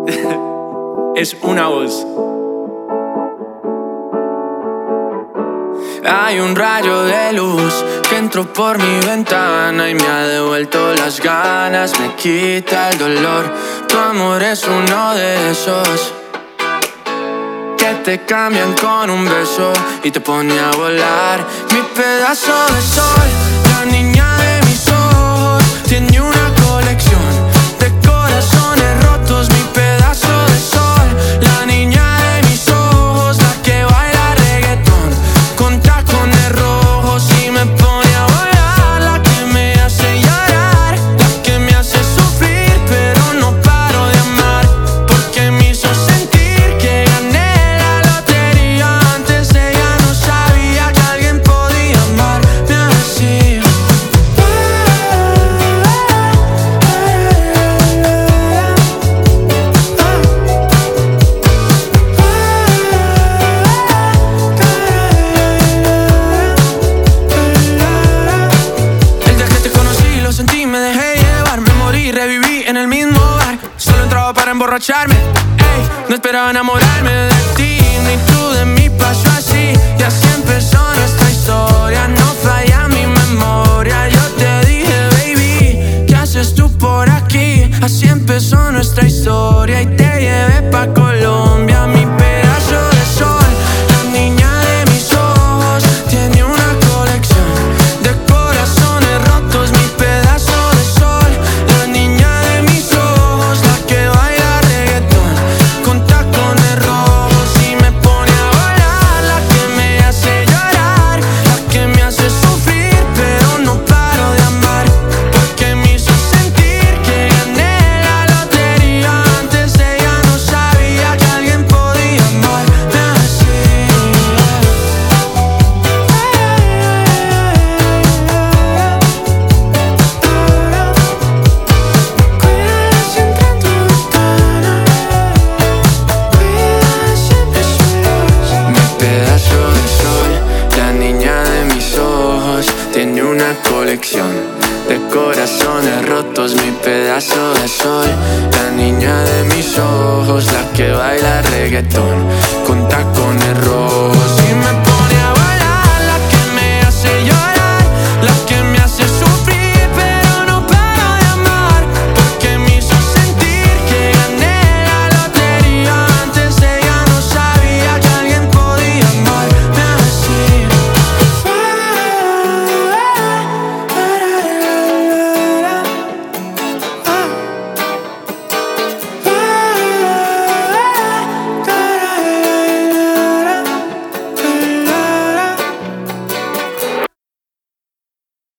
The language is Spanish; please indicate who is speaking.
Speaker 1: Es una voz. Hay un rayo de luz que entró por mi ventana y me ha devuelto las ganas, me quita el dolor. Tu amor es uno de esos que te cambian con un beso y te pone a volar. Mi pedazo de sol, la niña de mis ojos, tiene una colección de corazones rotos. Mi pedazo de sol, la niña de mis ojos, la que baila reggaetón con tacones rojos y me pone a volar. La que me hace llorar, la que me hace sufrir, pero no paro de amar, porque me hizo sentir que gané la lotería. Antes ella no sabía que alguien podía amarme así. El día que te conocí lo sentí, me dejé llevar, me morí, reviví en el mismo bar. Solo entraba para emborracharme, ey, no esperaba enamorarme de ti, ni tú de mí. Pasó así y así empezó nuestra historia. No falla mi memoria. Yo te dije, baby, ¿qué haces tú por aquí? Así empezó nuestra historia y te llevé pa' Colombia. Mi pedazo de sol, la niña de mis ojos, tiene una colección de corazones rotos. Mi pedazo de sol, la niña de mis ojos, la que baila reggaetón con tacones rojos y me pone a volar. La que me hace llorar, la que me hace sufrir, pero no paro de amar, porque me hizo sentir que gané la lotería. Antes ella no sabía que alguien podía amarme así. Cuídala siempre en tu ventana, cuídala siempre su luz. Mi pedazo de sol, la niña de mis ojos, tiene una colección de corazones rotos. Mi pedazo de sol, la niña de mis ojos, la que baila reggaetón con tacones rojos y me